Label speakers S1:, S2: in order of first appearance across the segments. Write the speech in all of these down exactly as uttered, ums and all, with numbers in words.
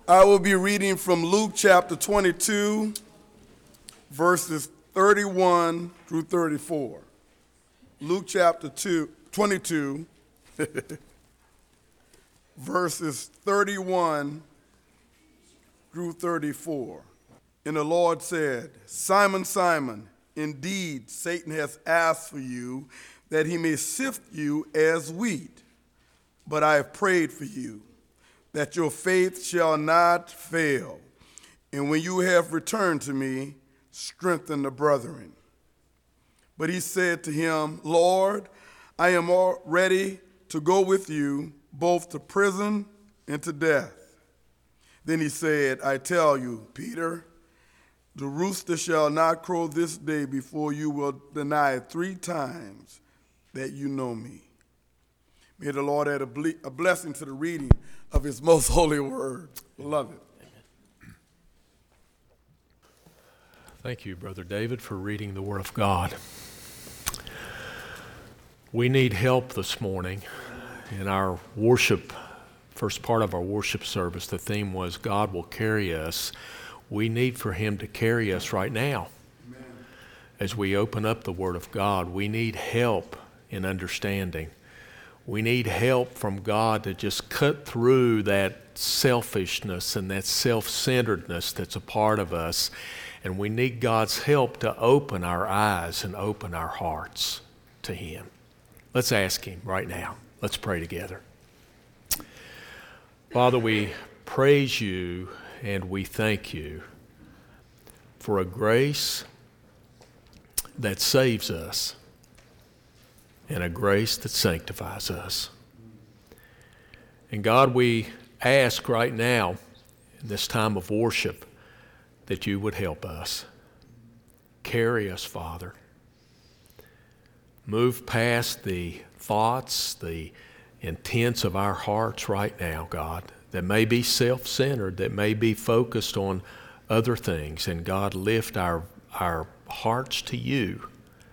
S1: I will be reading from Luke chapter twenty-two, verses thirty-one through thirty-four. Luke chapter two, twenty-two, verses thirty-one through thirty-four. And the Lord said, Simon, Simon, indeed Satan has asked for you that he may sift you as wheat. But I have prayed for you, that your faith shall not fail. And when you have returned to me, strengthen the brethren. But he said to him, Lord, I am all ready to go with you, both to prison and to death. Then he said, I tell you, Peter, the rooster shall not crow this day before you will deny three times that you know me. May the Lord add a, ble- a blessing to the reading of his most holy word. Beloved.
S2: Thank you, Brother David, for reading the Word of God. We need help this morning in our worship, first part of our worship service. The theme was God will carry us. We need for him to carry us right now. Amen. As we open up the Word of God, we need help in understanding. We need help from God to just cut through that selfishness and that self-centeredness that's a part of us. And we need God's help to open our eyes and open our hearts to him. Let's ask him right now. Let's pray together. Father, we praise you and we thank you for a grace that saves us and a grace that sanctifies us. And God, we ask right now in this time of worship that you would help us. Carry us, Father. Move past the thoughts, the intents of our hearts right now, God, that may be self-centered, that may be focused on other things. And God, lift our, our hearts to you.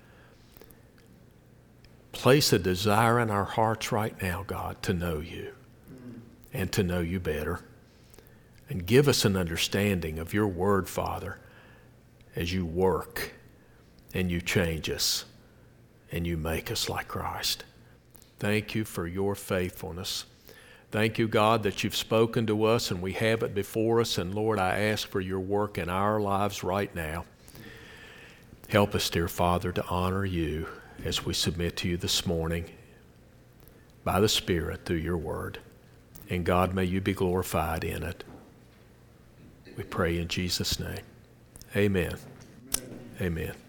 S2: Place a desire in our hearts right now, God, to know you and to know you better. And give us an understanding of your word, Father, as you work and you change us and you make us like Christ. Thank you for your faithfulness. Thank you, God, that you've spoken to us and we have it before us. And Lord, I ask for your work in our lives right now. Help us, dear Father, to honor you as we submit to you this morning by the Spirit through your word. And God, may you be glorified in it. We pray in Jesus' name. Amen. Amen. Amen.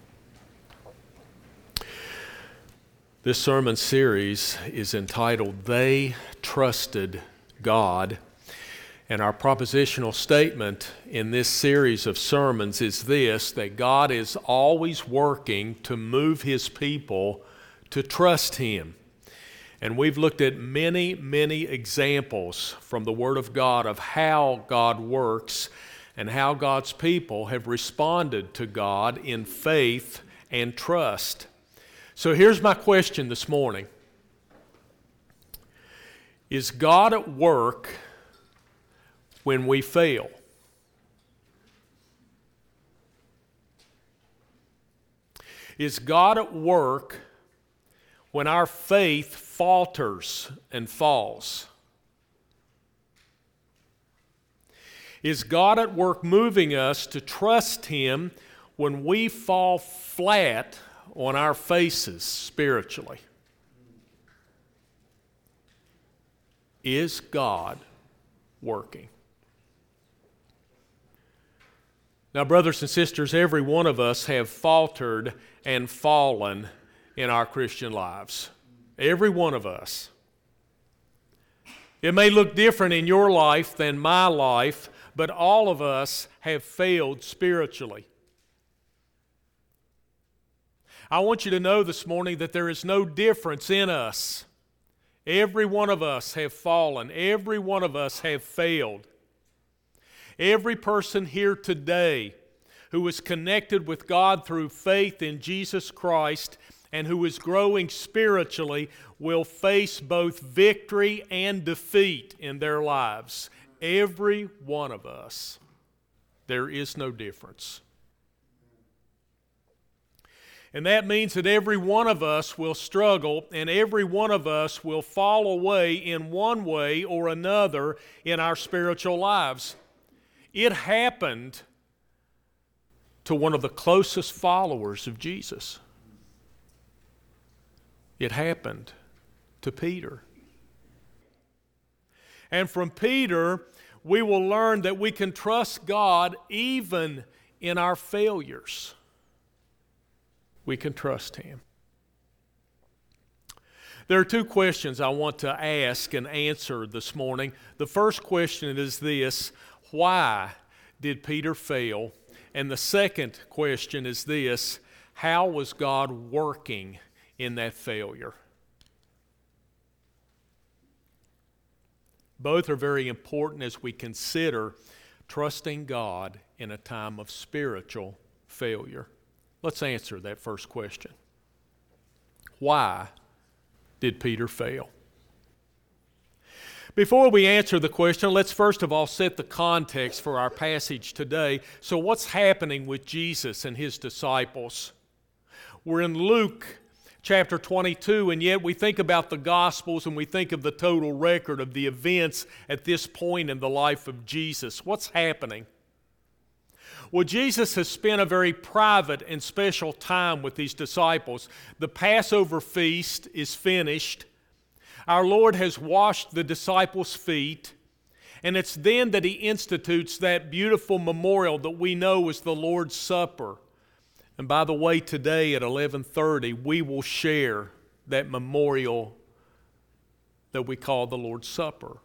S2: This sermon series is entitled, They Trusted God. And our propositional statement in this series of sermons is this, that God is always working to move his people to trust him. And we've looked at many, many examples from the Word of God of how God works and how God's people have responded to God in faith and trust. So here's my question this morning. Is God at work when we fail? Is God at work when our faith falters and falls? Is God at work moving us to trust him when we fall flat on our faces spiritually? Is God working? Now, brothers and sisters, every one of us have faltered and fallen in our Christian lives. Every one of us. It may look different in your life than my life, but all of us have failed spiritually. I want you to know this morning that there is no difference in us. Every one of us have fallen. Every one of us have failed. Every person here today who is connected with God through faith in Jesus Christ and who is growing spiritually will face both victory and defeat in their lives. every one of us, there is no difference. And that means that every one of us will struggle, and every one of us will fall away in one way or another in our spiritual lives. It happened to one of the closest followers of Jesus. It happened to Peter. And from Peter, we will learn that we can trust God even in our failures. We can trust Him. There are two questions I want to ask and answer this morning. The first question is this: why did Peter fail? And the second question is this: how was God working in that failure? Both are very important as we consider trusting God in a time of spiritual failure. Let's answer that first question. Why did Peter fail? Before we answer the question, let's first of all set the context for our passage today. So what's happening with Jesus and His disciples? We're in Luke chapter twenty-two, and yet we think about the Gospels and we think of the total record of the events at this point in the life of Jesus. What's happening? Well, Jesus has spent a very private and special time with these disciples. The Passover feast is finished. Our Lord has washed the disciples' feet, and it's then that He institutes that beautiful memorial that we know as the Lord's Supper. And by the way, today at eleven thirty, we will share that memorial that we call the Lord's Supper.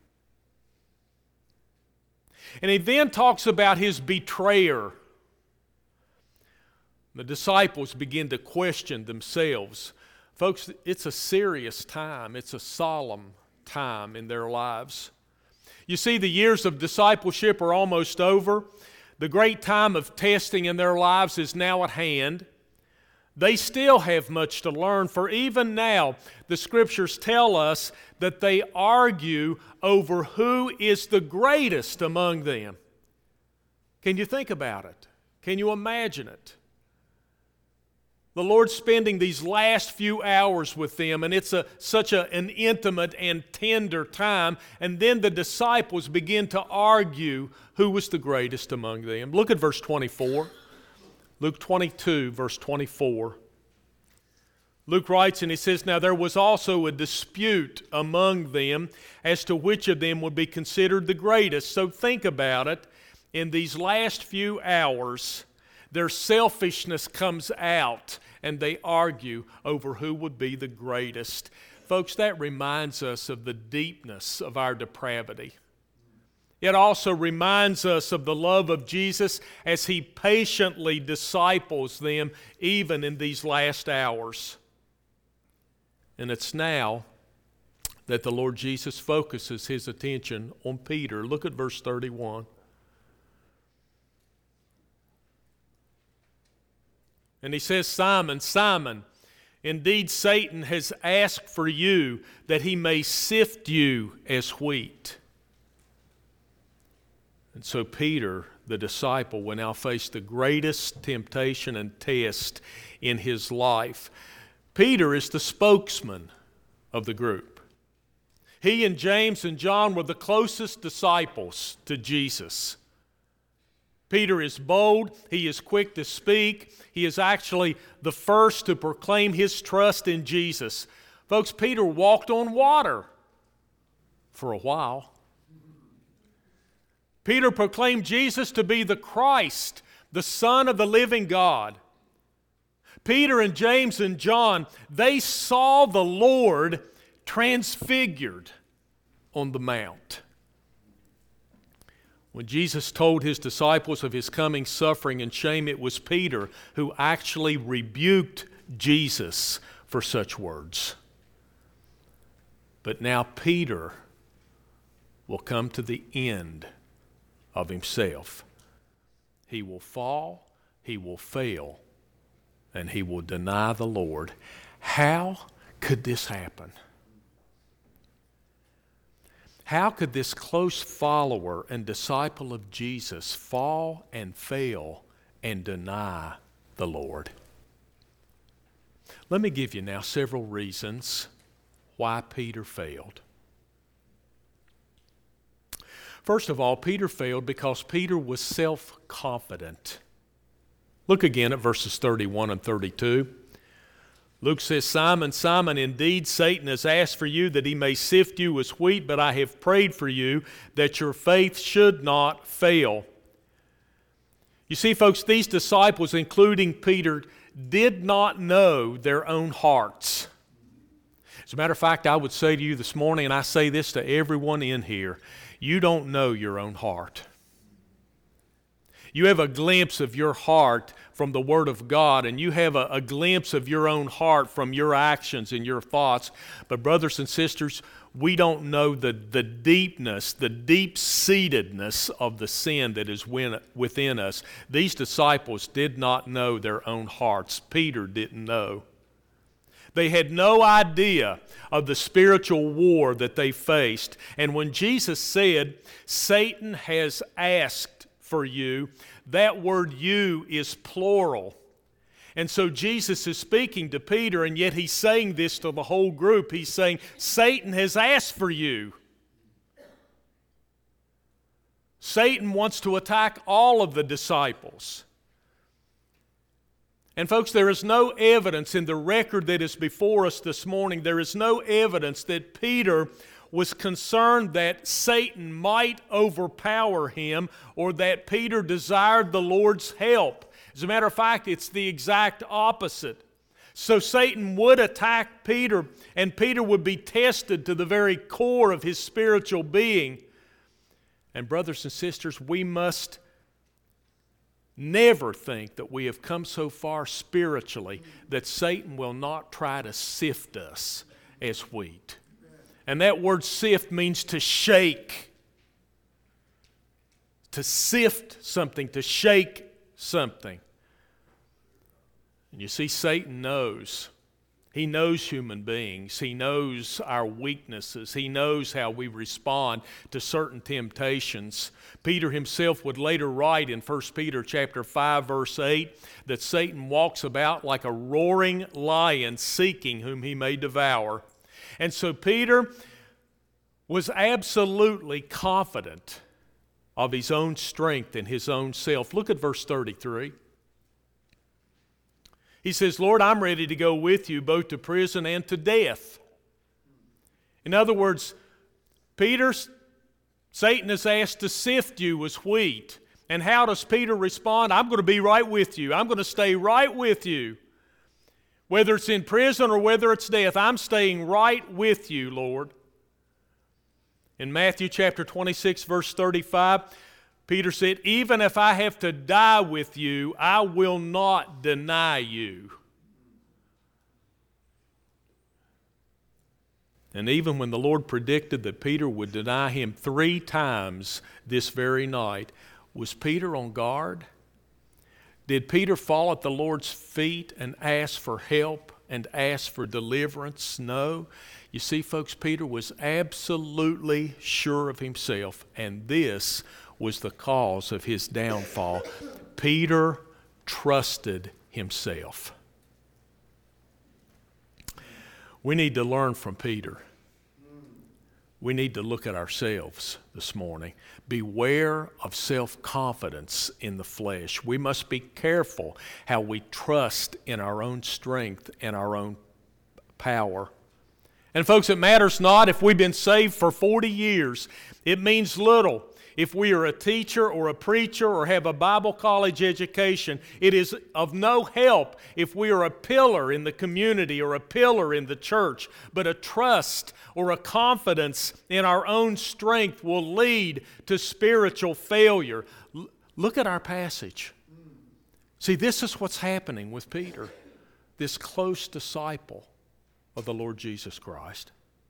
S2: And He then talks about His betrayer. The disciples begin to question themselves. Folks, it's a serious time. It's a solemn time in their lives. You see, the years of discipleship are almost over. The great time of testing in their lives is now at hand. They still have much to learn, for even now, the Scriptures tell us that they argue over who is the greatest among them. Can you think about it? Can you imagine it? The Lord's spending these last few hours with them, and it's a, such a, an intimate and tender time, and then the disciples begin to argue who was the greatest among them. Look at verse twenty-four. Luke twenty-two, verse twenty-four. Luke writes, and he says, "Now there was also a dispute among them as to which of them would be considered the greatest." So think about it. In these last few hours, their selfishness comes out, and they argue over who would be the greatest. Folks, that reminds us of the deepness of our depravity. It also reminds us of the love of Jesus as He patiently disciples them even in these last hours. And it's now that the Lord Jesus focuses His attention on Peter. Look at verse thirty-one. And He says, "Simon, Simon, indeed Satan has asked for you that he may sift you as wheat." And so Peter, the disciple, will now face the greatest temptation and test in his life. Peter is the spokesman of the group. He and James and John were the closest disciples to Jesus. Peter is bold. He is quick to speak. He is actually the first to proclaim his trust in Jesus. Folks, Peter walked on water for a while. Peter proclaimed Jesus to be the Christ, the Son of the living God. Peter and James and John, they saw the Lord transfigured on the mount. When Jesus told His disciples of His coming suffering and shame, it was Peter who actually rebuked Jesus for such words. But now Peter will come to the end of himself. He will fall, he will fail, and he will deny the Lord. How could this happen? How could this close follower and disciple of Jesus fall and fail and deny the Lord? Let me give you now several reasons why Peter failed. First of all, Peter failed because Peter was self-confident. Look again at verses thirty-one and thirty-two. Luke says, Simon, Simon, indeed Satan has asked for you that he may sift you as wheat, but I have prayed for you that your faith should not fail. You see, folks, these disciples, including Peter, did not know their own hearts. As a matter of fact, I would say to you this morning, and I say this to everyone in here, you don't know your own heart. You have a glimpse of your heart from the Word of God, and you have a, a glimpse of your own heart from your actions and your thoughts. But brothers and sisters, we don't know the, the deepness, the deep-seatedness of the sin that is within us. These disciples did not know their own hearts. Peter didn't know. They had no idea of the spiritual war that they faced. And when Jesus said, Satan has asked for you, that word you is plural. And so Jesus is speaking to Peter, and yet he's saying this to the whole group. He's saying, Satan has asked for you. Satan wants to attack all of the disciples. And folks, there is no evidence in the record that is before us this morning, there is no evidence that Peter was concerned that Satan might overpower him or that Peter desired the Lord's help. As a matter of fact, it's the exact opposite. So Satan would attack Peter, and Peter would be tested to the very core of his spiritual being. And brothers and sisters, we must never think that we have come so far spiritually that Satan will not try to sift us as wheat. And that word sift means to shake. To sift something, to shake something. And you see, Satan knows. He knows human beings. He knows our weaknesses. He knows how we respond to certain temptations. Peter himself would later write in First Peter chapter five, verse eight, that Satan walks about like a roaring lion seeking whom he may devour. And so Peter was absolutely confident of his own strength and his own self. Look at verse thirty-three. He says, Lord, I'm ready to go with you both to prison and to death. In other words, Peter, Satan has asked to sift you as wheat. And how does Peter respond? I'm going to be right with you. I'm going to stay right with you. Whether it's in prison or whether it's death, I'm staying right with you, Lord. In Matthew chapter twenty-six, verse thirty-five, Peter said, even if I have to die with you, I will not deny you. And even when the Lord predicted that Peter would deny him three times this very night, was Peter on guard? Did Peter fall at the Lord's feet and ask for help and ask for deliverance? No. You see, folks, Peter was absolutely sure of himself, and this was the cause of his downfall. Peter trusted himself. We need to learn from Peter. We need to look at ourselves this morning. Beware of self-confidence in the flesh. We must be careful how we trust in our own strength and our own power. And folks, it matters not if we've been saved for forty years. It means little if we are a teacher or a preacher or have a Bible college education. It is of no help if we are a pillar in the community or a pillar in the church. But a trust or a confidence in our own strength will lead to spiritual failure. L- look at our passage. See, this is what's happening with Peter, this close disciple of the Lord Jesus Christ.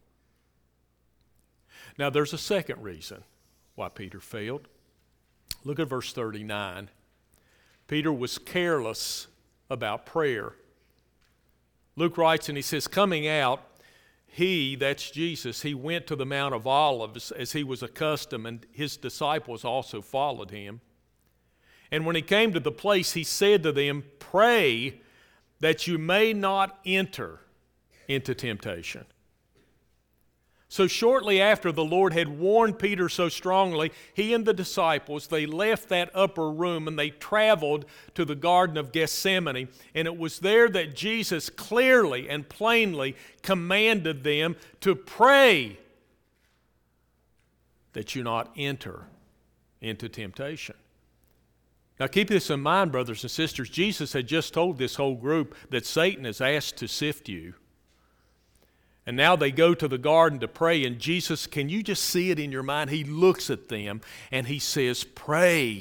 S2: Now, there's a second reason why Peter failed. Look at verse thirty-nine. Peter was careless about prayer. Luke writes and he says, coming out, he, that's Jesus, he went to the Mount of Olives as he was accustomed, and his disciples also followed him. And when he came to the place, he said to them, "Pray that you may not enter into temptation." So shortly after the Lord had warned Peter so strongly, he and the disciples, they left that upper room and they traveled to the Garden of Gethsemane. And it was there that Jesus clearly and plainly commanded them to pray that you not enter into temptation. Now keep this in mind, brothers and sisters. Jesus had just told this whole group that Satan has asked to sift you. And now they go to the garden to pray, and Jesus, can you just see it in your mind? He looks at them and he says, pray,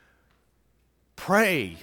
S2: pray.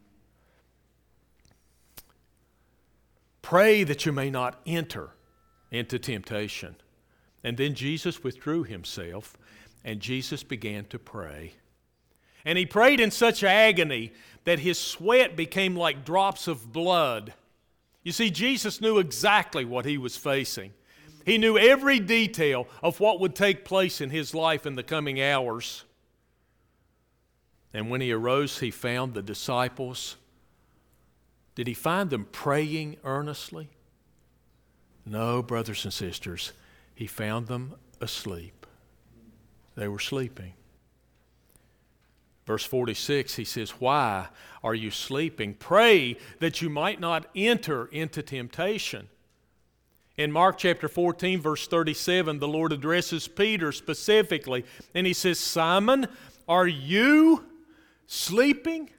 S2: Pray that you may not enter into temptation. And then Jesus withdrew himself, and Jesus began to pray. And he prayed in such agony that his sweat became like drops of blood. You see, Jesus knew exactly what he was facing. He knew every detail of what would take place in his life in the coming hours. And when he arose, he found the disciples. Did he find them praying earnestly? No, brothers and sisters, he found them asleep. They were sleeping. Verse forty-six, he says, "Why are you sleeping? Pray that you might not enter into temptation." In Mark chapter fourteen, verse thirty-seven, the Lord addresses Peter specifically, and he says, "Simon, are you sleeping?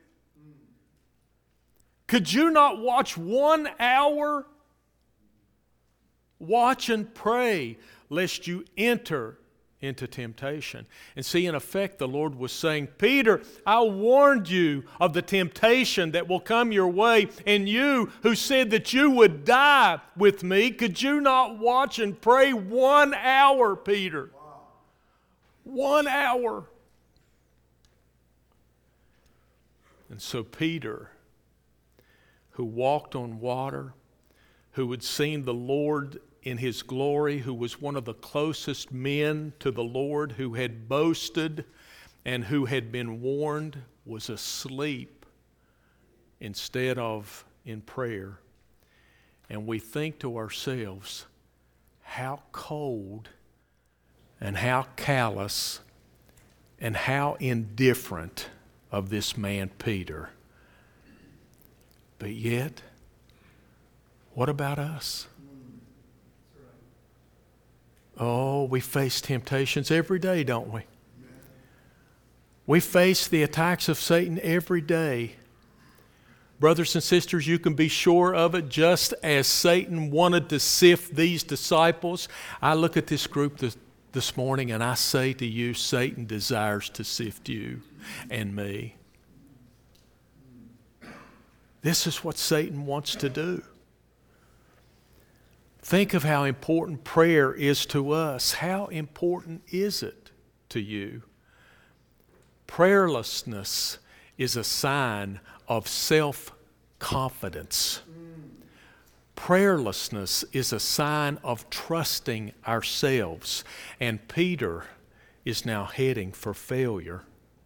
S2: Could you not watch one hour? Watch and pray, lest you enter into temptation." And see, in effect, the Lord was saying, Peter, I warned you of the temptation that will come your way, and you who said that you would die with me, could you not watch and pray one hour, Peter? Wow. One hour. And so Peter, who walked on water, who had seen the Lord in his glory, who was one of the closest men to the Lord, who had boasted and who had been warned, was asleep instead of in prayer. And we think to ourselves, how cold and how callous and how indifferent of this man Peter. But yet, what about us? Oh, we face temptations every day, don't we? We face the attacks of Satan every day. Brothers and sisters, you can be sure of it. Just as Satan wanted to sift these disciples, I look at this group this, this morning and I say to you, Satan desires to sift you and me. This is what Satan wants to do. Think of how important prayer is to us. How important is it to you? Prayerlessness is a sign of self-confidence. Prayerlessness is a sign of trusting ourselves. And Peter is now heading for failure.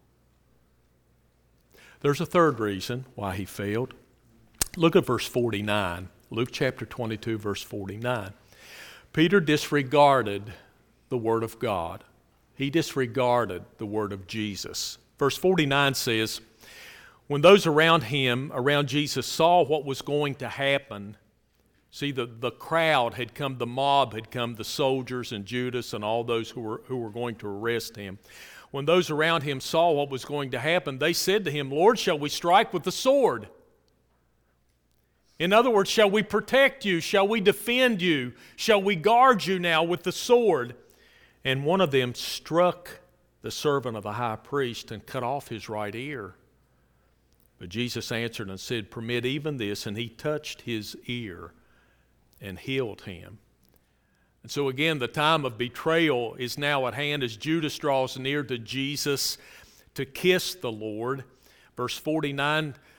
S2: There's a third reason why he failed. Look at verse forty-nine. Luke chapter twenty-two, verse forty-nine. Peter disregarded the word of God. He disregarded the word of Jesus. Verse forty-nine says, when those around him, around Jesus, saw what was going to happen, see, the, the crowd had come, the mob had come, the soldiers and Judas and all those who were, who were going to arrest him. When those around him saw what was going to happen, they said to him, Lord, shall we strike with the sword? In other words, shall we protect you? Shall we defend you? Shall we guard you now with the sword? And one of them struck the servant of the high priest and cut off his right ear. But Jesus answered and said, permit even this. And he touched his ear and healed him. And so again, the time of betrayal is now at hand as Judas draws near to Jesus to kiss the Lord. Verse forty-nine,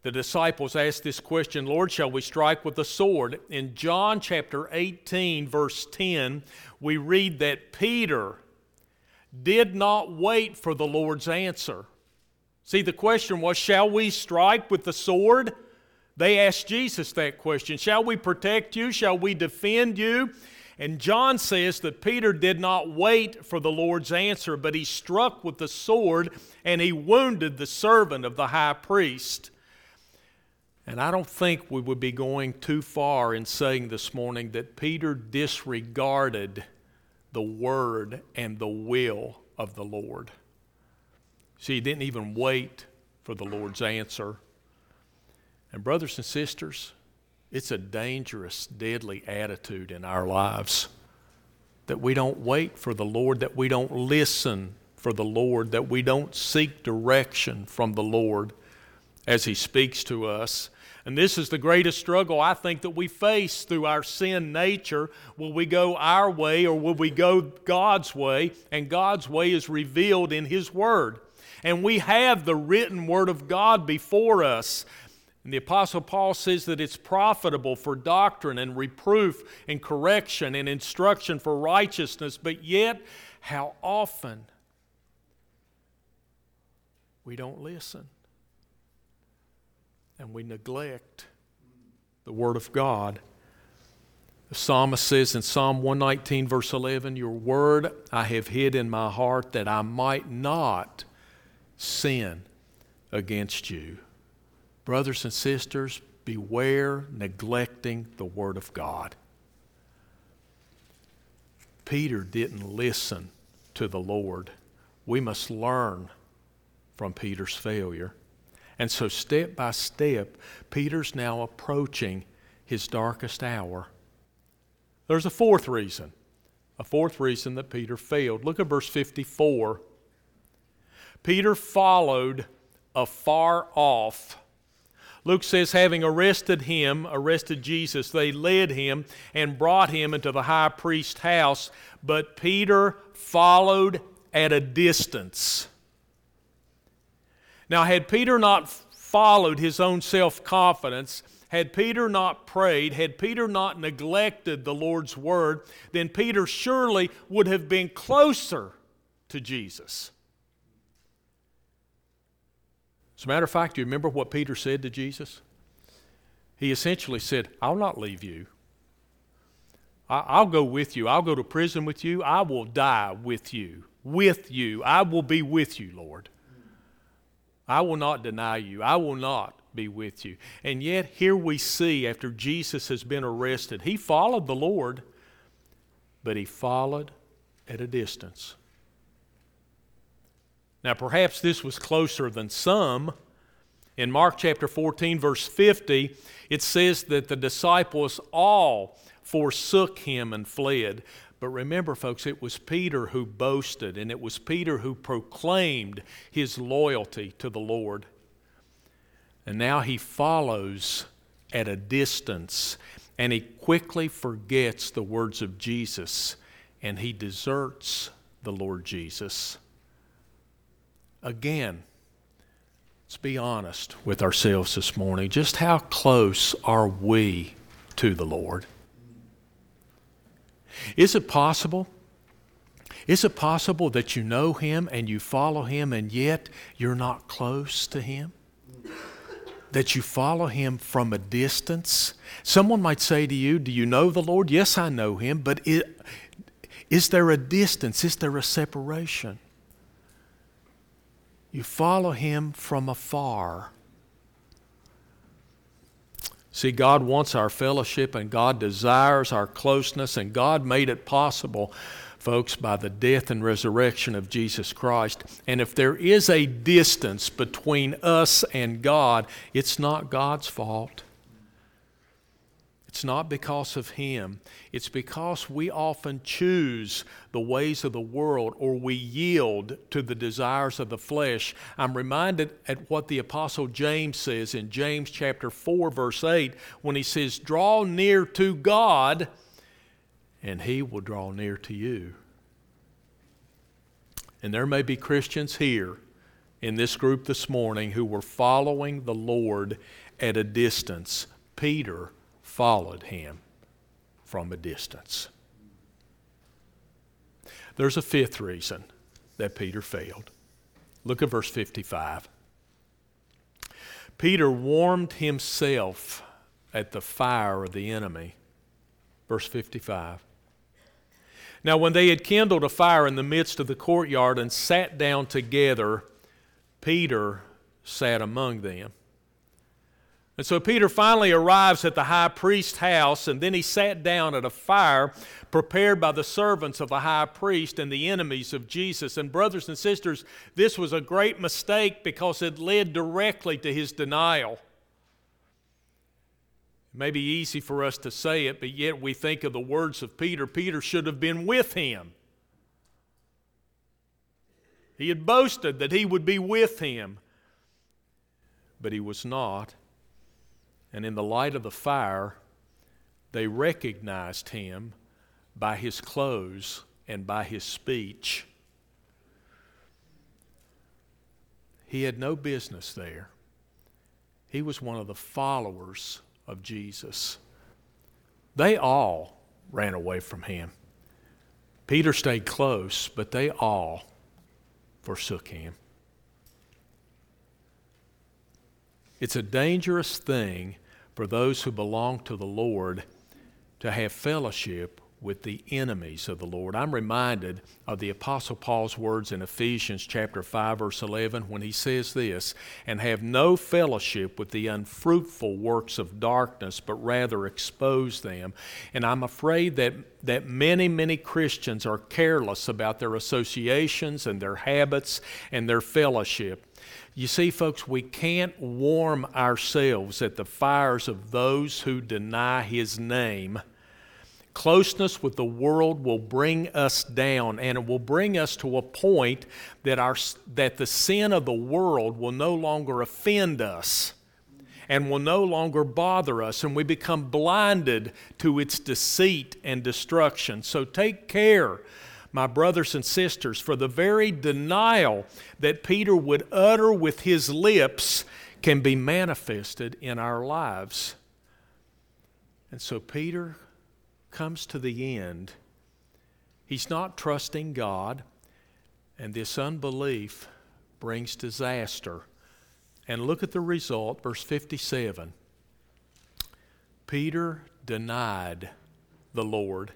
S2: The disciples asked this question, Lord, shall we strike with the sword? In John chapter eighteen, verse ten, we read that Peter did not wait for the Lord's answer. See, the question was, shall we strike with the sword? They asked Jesus that question. Shall we protect you? Shall we defend you? And John says that Peter did not wait for the Lord's answer, but he struck with the sword and he wounded the servant of the high priest. And I don't think we would be going too far in saying this morning that Peter disregarded the word and the will of the Lord. See, he didn't even wait for the Lord's answer. And brothers and sisters, it's a dangerous, deadly attitude in our lives that we don't wait for the Lord, that we don't listen for the Lord, that we don't seek direction from the Lord as He speaks to us. And this is the greatest struggle I think that we face through our sin nature. Will we go our way or will we go God's way? And God's way is revealed in His Word. And we have the written Word of God before us. And the Apostle Paul says that it's profitable for doctrine and reproof and correction and instruction for righteousness. But yet, how often we don't listen. And we neglect the Word of God. The psalmist says in Psalm one nineteen, verse eleven, your word I have hid in my heart that I might not sin against you. Brothers and sisters, beware neglecting the Word of God. Peter didn't listen to the Lord. We must learn from Peter's failure. And so step by step, Peter's now approaching his darkest hour. There's a fourth reason, a fourth reason that Peter failed. Look at verse fifty-four. Peter followed afar off. Luke says, having arrested him, arrested Jesus, they led him and brought him into the high priest's house, but Peter followed at a distance. Now, had Peter not followed his own self-confidence, had Peter not prayed, had Peter not neglected the Lord's word, then Peter surely would have been closer to Jesus. As a matter of fact, do you remember what Peter said to Jesus? He essentially said, I'll not leave you. I'll go with you. I'll go to prison with you. I will die with you. With you. I will be with you, Lord. I will not deny you. I will not be with you. And yet here we see after Jesus has been arrested, he followed the Lord, but he followed at a distance. Now perhaps this was closer than some. In Mark chapter fourteen, verse fifty, it says that the disciples all forsook him and fled. But remember, folks, it was Peter who boasted, and it was Peter who proclaimed his loyalty to the Lord. And now he follows at a distance, and he quickly forgets the words of Jesus, and he deserts the Lord Jesus. Again, let's be honest with ourselves this morning. Just how close are we to the Lord? Is it possible? Is it possible that you know Him and you follow Him and yet you're not close to Him? That you follow Him from a distance? Someone might say to you, do you know the Lord? Yes, I know Him, but it, is there a distance? Is there a separation? You follow Him from afar. See, God wants our fellowship and God desires our closeness, and God made it possible, folks, by the death and resurrection of Jesus Christ. And if there is a distance between us and God, it's not God's fault. It's not because of Him. It's because we often choose the ways of the world, or we yield to the desires of the flesh. I'm reminded at what the Apostle James says in James chapter four, verse eight, when he says, draw near to God, and He will draw near to you. And there may be Christians here in this group this morning who were following the Lord at a distance. Peter followed him from a distance. There's a fifth reason that Peter failed. Look at verse fifty-five. Peter warmed himself at the fire of the enemy. Verse fifty-five. Now when they had kindled a fire in the midst of the courtyard and sat down together, Peter sat among them. And so Peter finally arrives at the high priest's house, and then he sat down at a fire prepared by the servants of the high priest and the enemies of Jesus. And brothers and sisters, this was a great mistake because it led directly to his denial. It may be easy for us to say it, but yet we think of the words of Peter. Peter should have been with him. He had boasted that he would be with him, but he was not. And in the light of the fire, they recognized him by his clothes and by his speech. He had no business there. He was one of the followers of Jesus. They all ran away from him. Peter stayed close, but they all forsook him. It's a dangerous thing for those who belong to the Lord to have fellowship with the enemies of the Lord. I'm reminded of the Apostle Paul's words in Ephesians chapter five, verse eleven, when he says this, "And have no fellowship with the unfruitful works of darkness, but rather expose them." And I'm afraid that, that many, many Christians are careless about their associations and their habits and their fellowship. You see, folks, we can't warm ourselves at the fires of those who deny His name. Closeness with the world will bring us down, and it will bring us to a point that our that the sin of the world will no longer offend us and will no longer bother us, and we become blinded to its deceit and destruction. So take care, my brothers and sisters, for the very denial that Peter would utter with his lips can be manifested in our lives. And so Peter comes to the end. He's not trusting God, and this unbelief brings disaster. And look at the result, verse fifty-seven. Peter denied the Lord.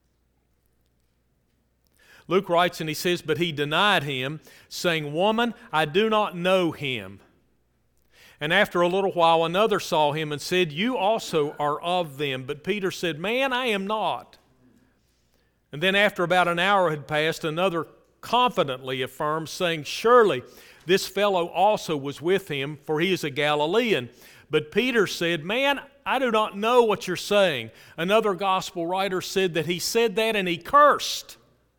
S2: Luke writes and he says, "But he denied him, saying, 'Woman, I do not know him.' And after a little while another saw him and said, 'You also are of them.' But Peter said, 'Man, I am not.' And then after about an hour had passed, another confidently affirmed, saying, 'Surely this fellow also was with him, for he is a Galilean.' But Peter said, 'Man, I do not know what you're saying.' Another gospel writer said that he said that and he cursed.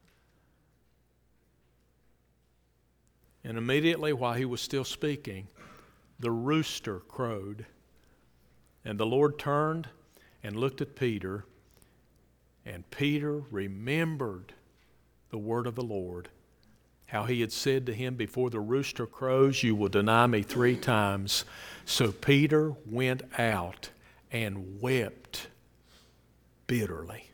S2: And immediately while he was still speaking, the rooster crowed. And the Lord turned and looked at Peter, and Peter remembered the word of the Lord, how he had said to him, 'Before the rooster crows, you will deny me three times.' So Peter went out and wept bitterly."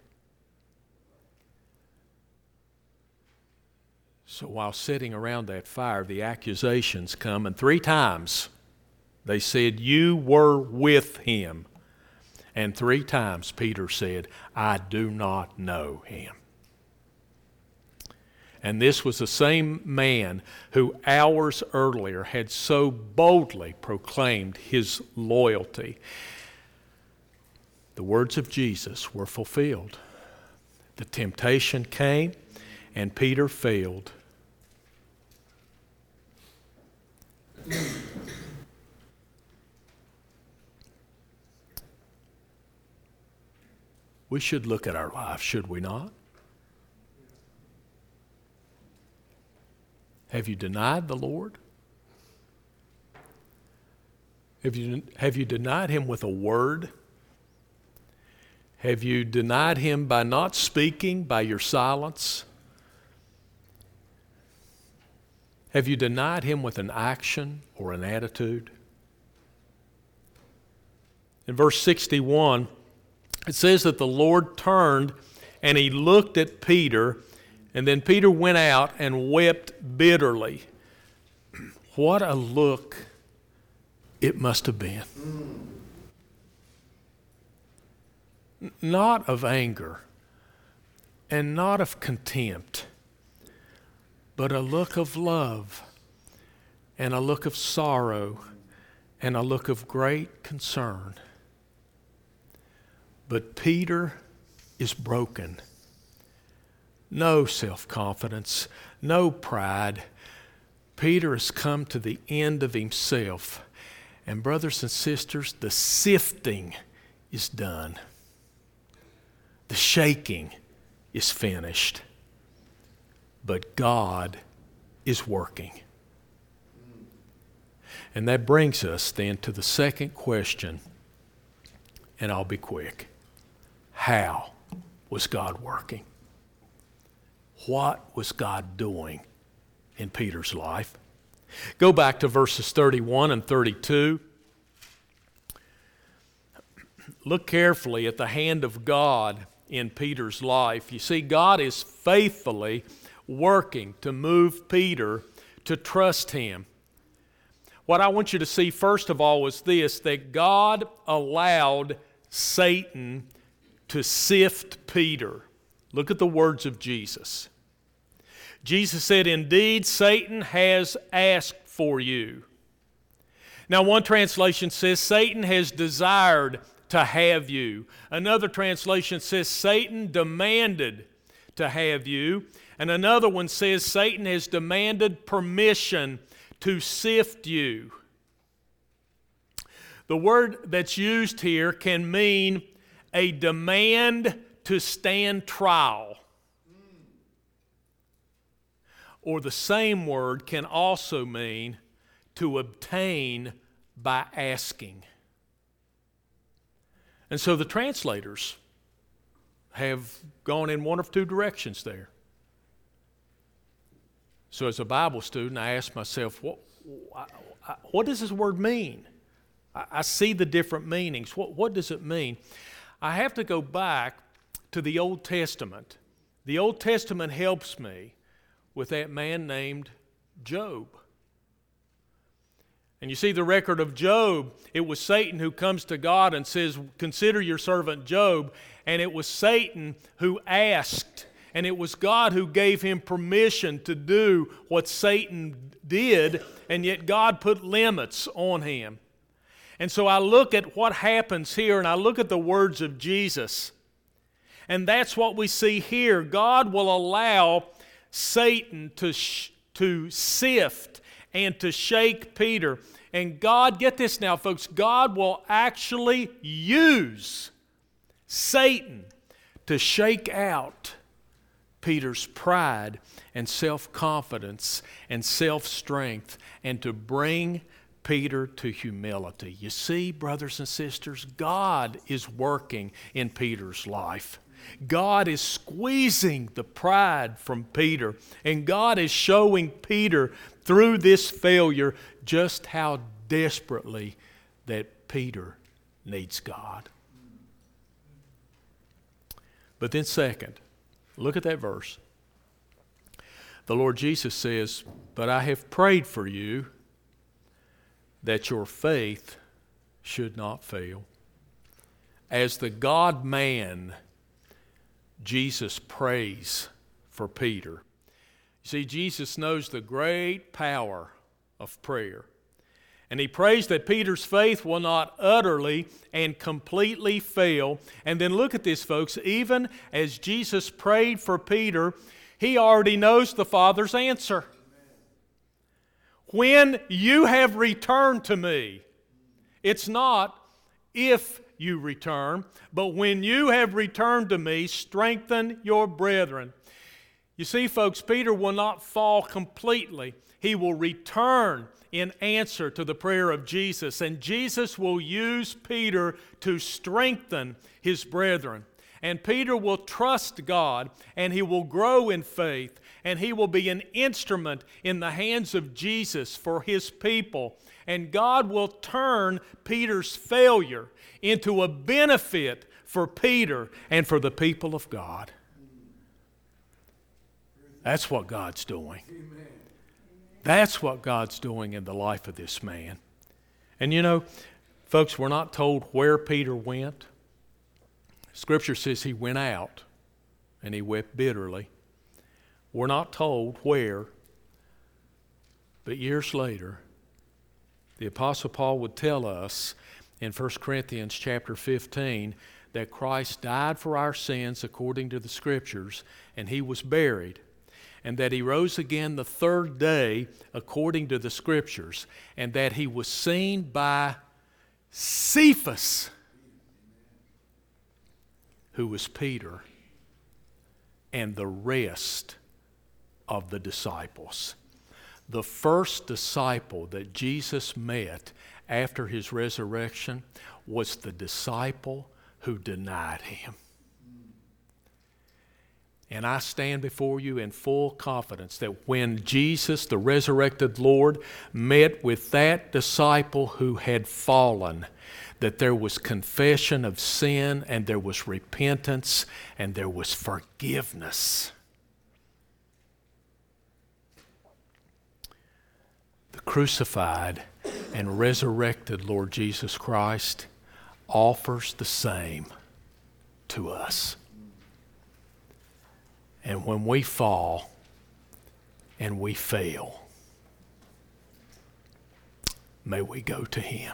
S2: So while sitting around that fire, the accusations come, and three times they said, "You were with him." And three times Peter said, "I do not know him." And this was the same man who hours earlier had so boldly proclaimed his loyalty. The words of Jesus were fulfilled. The temptation came, and Peter failed. We should look at our lives, should we not? Have you denied the Lord? Have you, have you denied Him with a word? Have you denied Him by not speaking, by your silence? Have you denied him with an action or an attitude? In verse sixty-one, it says that the Lord turned and he looked at Peter, and then Peter went out and wept bitterly. What a look it must have been. Not of anger and not of contempt, but a look of love and a look of sorrow and a look of great concern. But Peter is broken. No self-confidence, no pride. Peter has come to the end of himself. And brothers and sisters, the sifting is done. The shaking is finished. But God is working. And that brings us then to the second question, and I'll be quick. How was God working? What was God doing in Peter's life? Go back to verses thirty-one and thirty-two. Look carefully at the hand of God in Peter's life. You see, God is faithfully working to move Peter to trust him. What I want you to see first of all was this, that God allowed Satan to sift Peter. Look at the words of Jesus. Jesus said, "Indeed, Satan has asked for you." Now, one translation says, Satan has desired to have you. Another translation says, Satan demanded to have you. And another one says, Satan has demanded permission to sift you. The word that's used here can mean a demand to stand trial. Or the same word can also mean to obtain by asking. And so the translators have gone in one of two directions there. So as a Bible student, I ask myself, what, what does this word mean? I see the different meanings. What, what does it mean? I have to go back to the Old Testament. The Old Testament helps me with that man named Job. And you see the record of Job, it was Satan who comes to God and says, "Consider your servant Job." And it was Satan who asked, and it was God who gave him permission to do what Satan did, and yet God put limits on him. And so I look at what happens here, and I look at the words of Jesus. And that's what we see here. God will allow Satan to, sh- to sift and to shake Peter. And God, get this now, folks, God will actually use Satan to shake out Peter's pride and self-confidence and self-strength and to bring Peter to humility. You see, brothers and sisters, God is working in Peter's life. God is squeezing the pride from Peter, and God is showing Peter through this failure just how desperately that Peter needs God. But then second, look at that verse. The Lord Jesus says, "But I have prayed for you that your faith should not fail." As the God-man, Jesus prays for Peter. You see, Jesus knows the great power of prayer. And he prays that Peter's faith will not utterly and completely fail. And then look at this, folks. Even as Jesus prayed for Peter, he already knows the Father's answer. When you have returned to me, it's not if you return, but when you have returned to me, strengthen your brethren. You see, folks, Peter will not fall completely. He will return in answer to the prayer of Jesus, and Jesus will use Peter to strengthen his brethren. And Peter will trust God, and he will grow in faith, and he will be an instrument in the hands of Jesus for his people. And God will turn Peter's failure into a benefit for Peter and for the people of God. That's what God's doing. That's what God's doing in the life of this man. And you know, folks, we're not told where Peter went. Scripture says he went out and he wept bitterly. We're not told where, but years later, the Apostle Paul would tell us in First Corinthians chapter fifteen that Christ died for our sins according to the Scriptures, and he was buried, and that he rose again the third day according to the Scriptures, and that he was seen by Cephas, who was Peter, and the rest of the disciples. The first disciple that Jesus met after his resurrection was the disciple who denied him. And I stand before you in full confidence that when Jesus, the resurrected Lord, met with that disciple who had fallen, that there was confession of sin, and there was repentance, and there was forgiveness. The crucified and resurrected Lord Jesus Christ offers the same to us. And when we fall and we fail, may we go to him.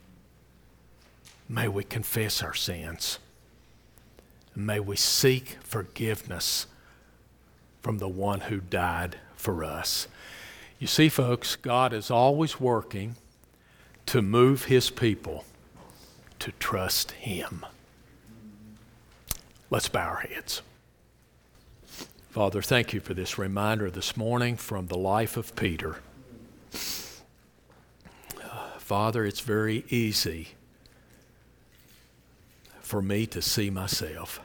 S2: May we confess our sins. May we seek forgiveness from the one who died for us. You see, folks, God is always working to move his people to trust him. Let's bow our heads. Father, thank you for this reminder this morning from the life of Peter. Uh, Father, it's very easy for me to see myself.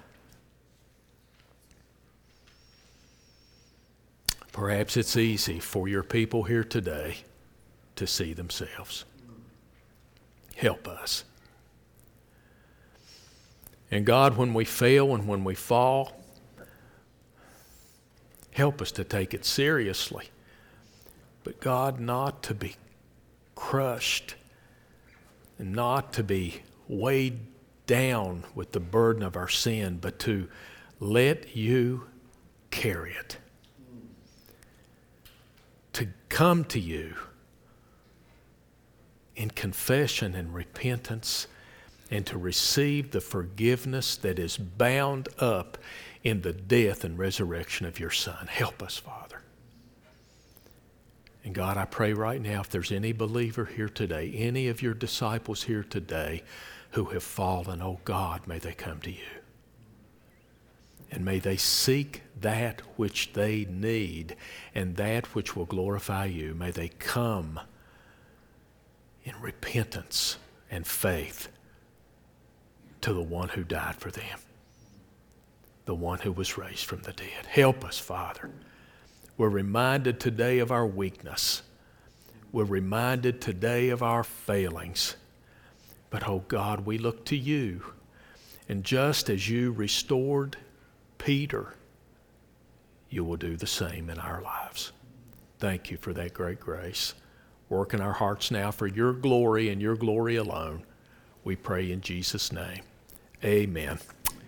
S2: Perhaps it's easy for your people here today to see themselves. Help us. And God, when we fail and when we fall, help us to take it seriously. But God, not to be crushed and not to be weighed down with the burden of our sin, but to let you carry it. To come to you in confession and repentance, and to receive the forgiveness that is bound up in the death and resurrection of your Son. Help us, Father. And God, I pray right now, if there's any believer here today, any of your disciples here today who have fallen, oh God, may they come to you. And may they seek that which they need and that which will glorify you. May they come in repentance and faith to the one who died for them, the one who was raised from the dead. Help us, Father. We're reminded today of our weakness. We're reminded today of our failings. But, oh God, we look to you. And just as you restored Peter, you will do the same in our lives. Thank you for that great grace. Work in our hearts now for your glory and your glory alone. We pray in Jesus' name. Amen.